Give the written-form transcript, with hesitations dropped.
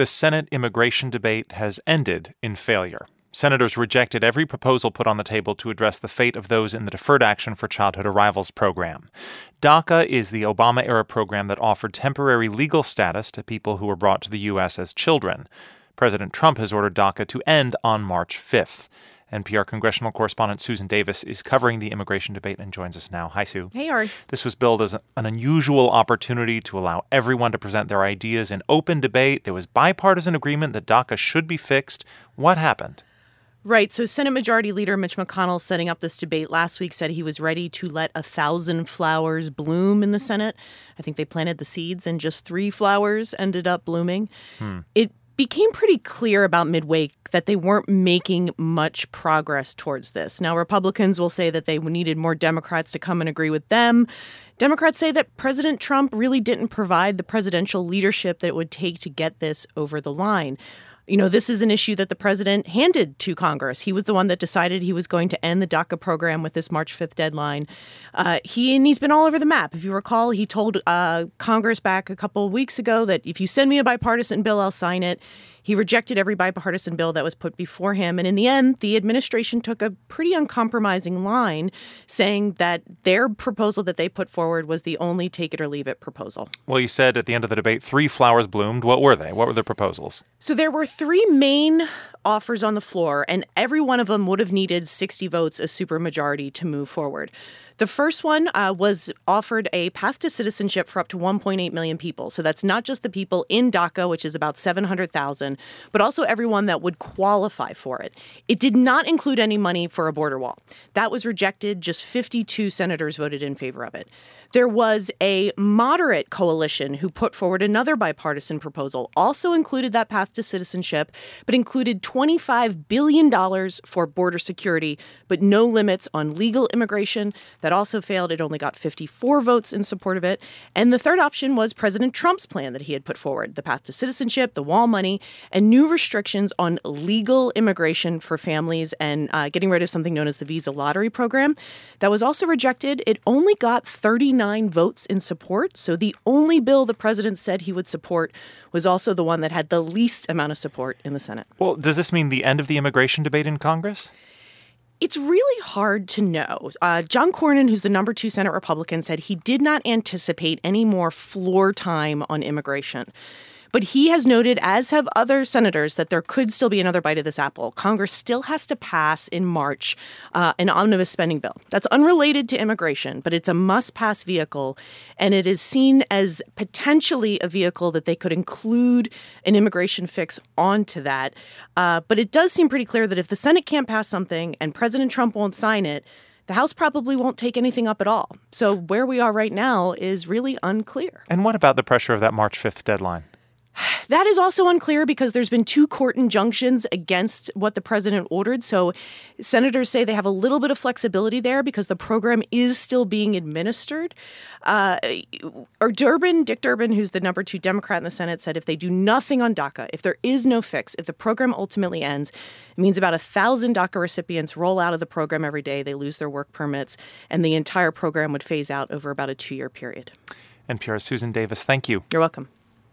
The Senate immigration debate has ended in failure. Senators rejected every proposal put on the table to address the fate of those in the Deferred Action for Childhood Arrivals program. DACA is the Obama-era program that offered temporary legal status to people who were brought to the U.S. as children. President Trump has ordered DACA to end on March 5th. NPR congressional correspondent Susan Davis is covering the immigration debate and joins us now. Hi, Sue. Hey, Ari. This was billed as an unusual opportunity to allow everyone to present their ideas in open debate. There was bipartisan agreement that DACA should be fixed. What happened? Right. So Senate Majority Leader Mitch McConnell, setting up this debate last week, said he was ready to let 1,000 flowers bloom in the Senate. I think they planted the seeds and just 3 flowers ended up blooming. It became pretty clear about midway that they weren't making much progress towards this. Now, Republicans will say that they needed more Democrats to come and agree with them. Democrats say that President Trump really didn't provide the presidential leadership that it would take to get this over the line. You know, this is an issue that the president handed to Congress. He was the one that decided he was going to end the DACA program with this March 5th deadline. He's been all over the map. If you recall, he told Congress back a couple of weeks ago that if you send me a bipartisan bill, I'll sign it. He rejected every bipartisan bill that was put before him. And in the end, the administration took a pretty uncompromising line, saying that their proposal that they put forward was the only take it or leave it proposal. Well, you said at the end of the debate 3 flowers bloomed. What were they? What were the proposals? So there were 3 main offers on the floor, and every one of them would have needed 60 votes, a supermajority, to move forward. The first one was offered a path to citizenship for up to 1.8 million people. So that's not just the people in DACA, which is about 700,000, but also everyone that would qualify for it. It did not include any money for a border wall. That was rejected. Just 52 senators voted in favor of it. There was a moderate coalition who put forward another bipartisan proposal, also included that path to citizenship, but included $25 billion for border security, but no limits on legal immigration. That also failed. It only got 54 votes in support of it. And the third option was President Trump's plan that he had put forward, the path to citizenship, the wall money, and new restrictions on legal immigration for families and getting rid of something known as the visa lottery program. That was also rejected. It only got 39 votes in support. So the only bill the president said he would support was also the one that had the least amount of support in the Senate. Well, does this mean the end of the immigration debate in Congress? It's really hard to know. John Cornyn, who's the number 2 Senate Republican, said he did not anticipate any more floor time on immigration. But he has noted, as have other senators, that there could still be another bite of this apple. Congress still has to pass in March an omnibus spending bill. That's unrelated to immigration, but it's a must-pass vehicle, and it is seen as potentially a vehicle that they could include an immigration fix onto that. But it does seem pretty clear that if the Senate can't pass something and President Trump won't sign it, the House probably won't take anything up at all. So where we are right now is really unclear. And what about the pressure of that March 5th deadline? That is also unclear because there's been 2 court injunctions against what the president ordered. So senators say they have a little bit of flexibility there because the program is still being administered. Dick Durbin, who's the number 2 Democrat in the Senate, said if they do nothing on DACA, if there is no fix, if the program ultimately ends, it means about 1,000 DACA recipients roll out of the program every day. They lose their work permits, and the entire program would phase out over about a 2-year period. NPR's Susan Davis, thank you. You're welcome.